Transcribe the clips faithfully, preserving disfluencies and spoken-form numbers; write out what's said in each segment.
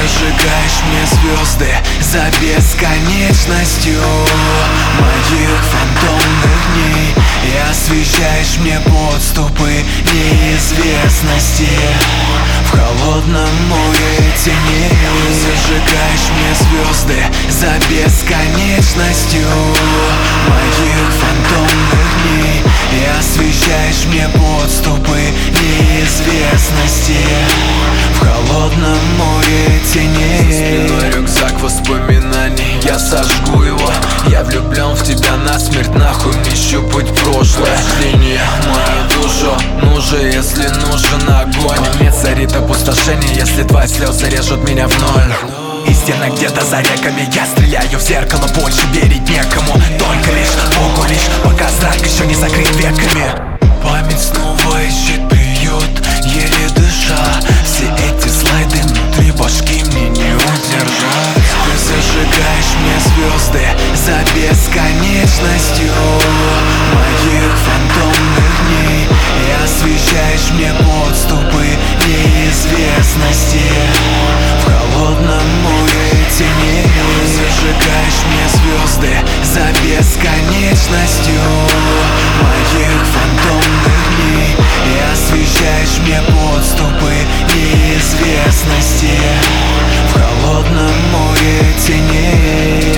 зажигаешь мне звезды за бесконечностью моих фантомных дней и освещаешь мне подступы неизвестности в холодном море теней. Зажигаешь мне звезды за бесконечностью моих фантомных дней и освещаешь мне подступы неизвестности в холодном море теней. За спиной рюкзак воспоминаний, я сожгу его. Я влюблен в тебя насмерть, нахуй мне щупать прошлое. Линия мою душу, ну же, если нужен огонь. Мне царит опустошение, если твои слезы режут меня в ноль. Истина где-то за реками, я стреляю в зеркало, больше верить некому. Только лишь Богу лишь, пока зрак еще не закрыт веками. Память снова ищет приют, еле дыша. Все эти слайды внутри башки мне не удержать. Ты зажигаешь мне звезды за бесконечностью моих фантомных дней и освещаешь мне подступы неизвестности в холодном море теней. Зажигаешь мне звезды за бесконечностью моих фантомных дней и освещаешь мне подступы неизвестности в холодном море теней.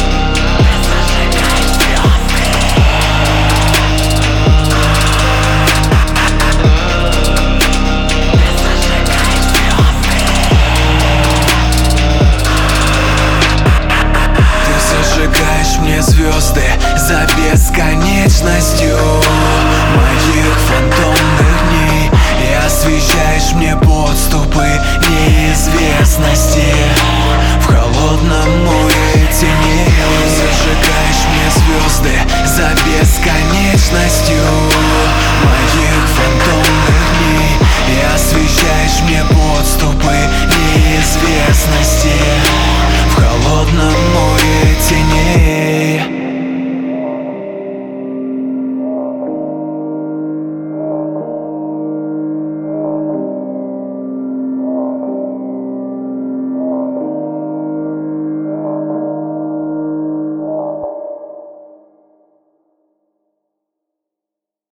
Зажигаешь мне звезды за бесконечностью моих фантомных дней и освещаешь мне подступы неизвестности в холодном море теней. Зажигаешь мне звезды за бесконечностью